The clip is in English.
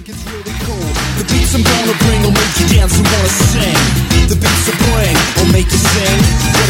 It's really cool. The beats I'm gonna bring will make you dance and wanna sing. The beats I bring will make you sing.